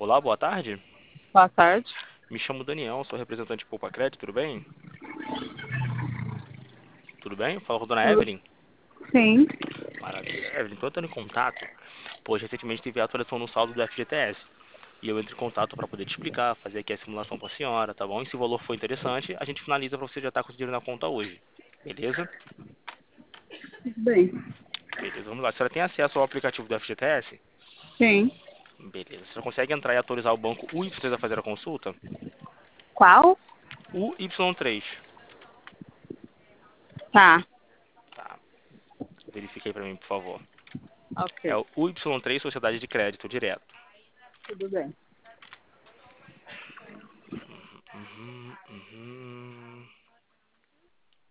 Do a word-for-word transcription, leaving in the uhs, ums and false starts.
Olá, boa tarde. Boa tarde. Me chamo Daniel, sou representante de Poupa Crédito, tudo bem? Tudo bem? Fala com a dona Tudo? Evelyn. Sim. Maravilha. Evelyn, tô entrando em contato, pois recentemente teve a atualização no saldo do F G T S. E eu entro em contato para poder te explicar, fazer aqui a simulação para a senhora, tá bom? E se o valor for interessante, a gente finaliza para você já estar com o dinheiro na conta hoje. Beleza? Tudo bem. Beleza, vamos lá. A senhora tem acesso ao aplicativo do F G T S? Sim. Beleza. A senhora consegue entrar e autorizar o banco U Y três a fazer a consulta? Qual? U Y três. Tá. Tá. Verifique aí para mim, por favor. É Ok. o U Y três Sociedade de Crédito Direto. Tudo bem.